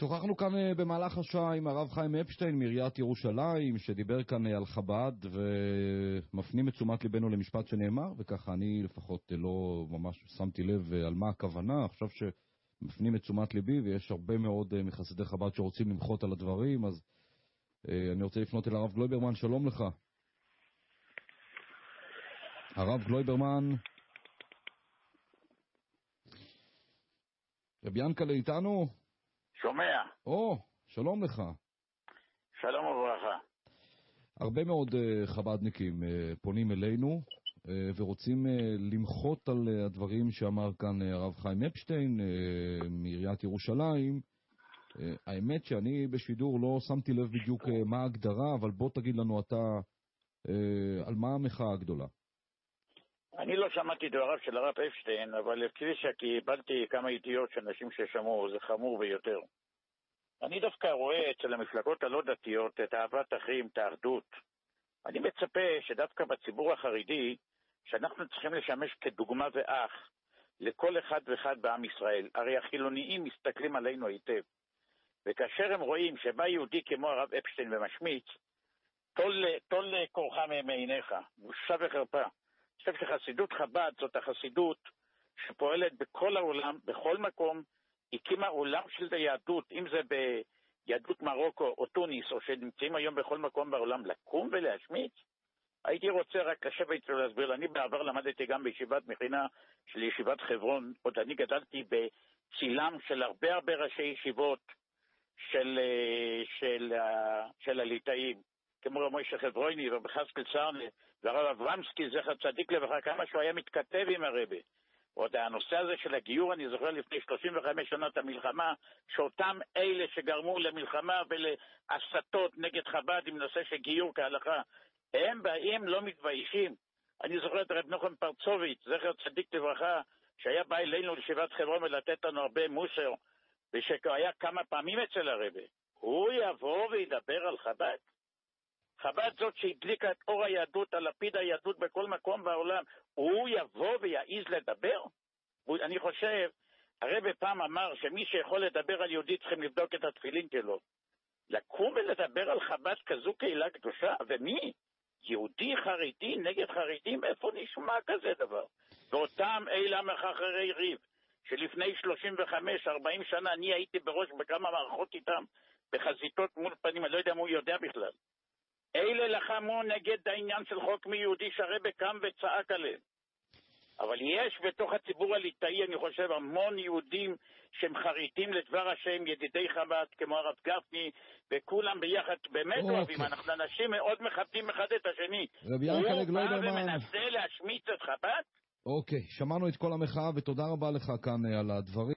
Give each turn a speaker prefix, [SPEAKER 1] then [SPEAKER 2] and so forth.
[SPEAKER 1] שוחחנו כאן במהלך השעה עם הרב חיים אפשטיין מעיריית ירושלים, שדיבר כאן על חב"ד, ומפנים את תשומת ליבנו למשפט שנאמר, וככה אני לפחות לא ממש שמתי לב על מה הכוונה. עכשיו שמפנים את תשומת ליבי, ויש הרבה מאוד מחסידי חב"ד שרוצים למחות על הדברים, אז אני רוצה לפנות אל הרב גלויברמן. שלום לך. הרב גלויברמן. רבי ינקלה איתנו?
[SPEAKER 2] שומע.
[SPEAKER 1] שלום לך.
[SPEAKER 2] שלום וברכה.
[SPEAKER 1] הרבה מאוד חב"דניקים פונים אלינו ורוצים למחות על הדברים שאמר כאן הרב חיים אפשטיין מעיריית ירושלים. האמת שאני בשידור לא שמתי לב בדיוק מה ההגדרה, אבל בוא תגיד לנו אתה על מה המחאה הגדולה.
[SPEAKER 2] אני לא שמעתי דבריו של הרב אפשטיין, אבל כפי שקיבלתי כמה ידיעות של אנשים ששמעו, זה חמור ביותר. אני דווקא רואה אצל המפלגות הלא דתיות את אהבת אחים, את האחדות. אני מצפה שדווקא בציבור החרדי, שאנחנו צריכים לשמש כדוגמה ואח לכל אחד ואחד בעם ישראל. הרי החילוניים מסתכלים עלינו היטב. וכאשר הם רואים שבא יהודי כמו הרב אפשטיין ומשמיץ, טול קורך מעיניך, בושה וחרפה. אני חושב שחסידות חב"ד זאת החסידות שפועלת בכל העולם, בכל מקום, הקימה עולם של היהדות, אם זה ביהדות מרוקו או טוניס, או שנמצאים היום בכל מקום בעולם, לקום ולהשמיץ. הייתי רוצה רק לשבת ולהסביר. אני בעבר למדתי גם בישיבת מכינה של ישיבת חברון, עוד אני גדלתי בצילם של הרבה ראשי ישיבות של הליטאים, כמו רב מוישה חברוני ורב חזקאל סרנה והרב אברמסקי זכר צדיק לברכה, כמה שהוא היה מתכתב עם הרבי. עוד הנושא הזה של הגיור, אני זוכר לפני 35 שנות המלחמה, שאותם אלה שגרמו למלחמה ולהסתות נגד חב"ד עם נושא של גיור כהלכה, הם באים לא מתביישים. אני זוכר את רב נוחם פרצוביץ' זכר צדיק לברכה, שהיה בא אלינו לישיבת חברון ולתת לנו הרבה מוסר, ושהיה כמה פעמים אצל הרבי. הוא יבוא וידבר על חב"ד? חב"ד זאת שהדליקה את אור היהדות, על לפיד היהדות בכל מקום בעולם, הוא יבוא ויעיז לדבר? אני חושב, הרבי פעם אמר שמי שיכול לדבר על יהודי צריכים לבדוק את התפילין שלו. לקום ולדבר על חב"ד כזו קהילה קדושה, ומי? יהודי חרדי נגד חרדים? איפה נשמע כזה דבר? ואותם אלה המחרחרי ריב, שלפני 35-40 שנה אני הייתי בראש בכמה מערכות איתם, בחזיתות מול פנים, אני לא יודע מה הוא יודע בכלל. אלה לחמו נגד העניין של חוק מיהודי שהרבי קם וצעק עליהם. אבל יש בתוך הציבור הליטאי, אני חושב, המון יהודים שהם חריטים לדבר השם, ידידי חב"ד, כמו הרב גפני, וכולם ביחד באמת אוהבים. אנחנו אנשים מאוד מכבדים אחד את השני. הוא בא ומנסה להשמיץ את חב"ד?
[SPEAKER 1] שמענו את כל המחאה, ותודה רבה לך כאן על הדברים.